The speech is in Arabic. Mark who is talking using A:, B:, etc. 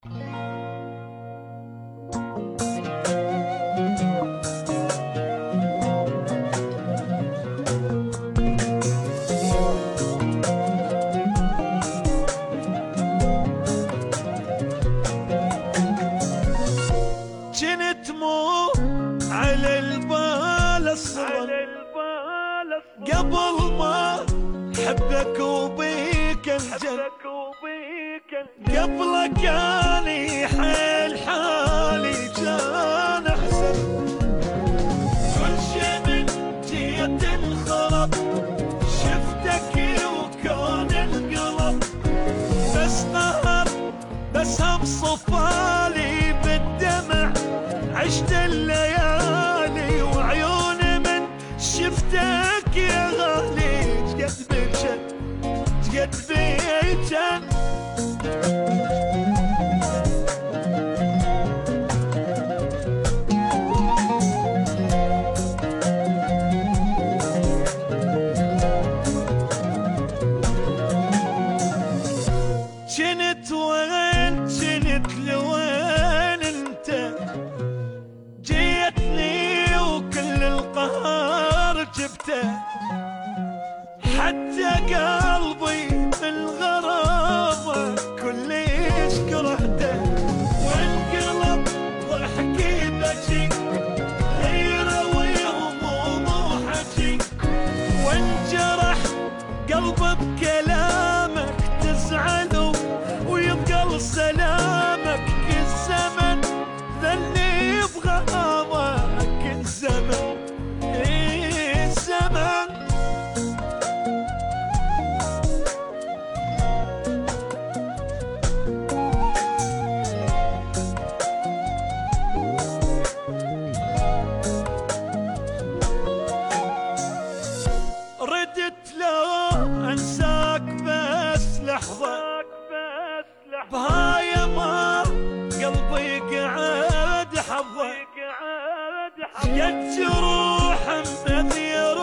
A: جنت مو على البال الصبر قبل ما حبك وبيك الجن، قبلك كاني حيل حالي كان احسن. كل شي من جيت انخرب، شفتك وكون القلب بس قهر، بس هم صفالي بالدمع عشت الليالي، وعيوني من شفتك يا غالي تقد بيجن تقد بيجن. جنت وين جنت لوين انت، جيتني وكل القهر جبته، حتى قلبي بالغرابة كلش كرهته، والقلب ضحكي بجي غيره وهموم وحكي، وانجرح قلبه بكلامك تزعل ويبقى سلامك. الزمن ذلي بغرامك، الزمن الزمن. ردت لو انساك بس لحظة، بهاي ما قلبي قعد حظه، قد جروح مثير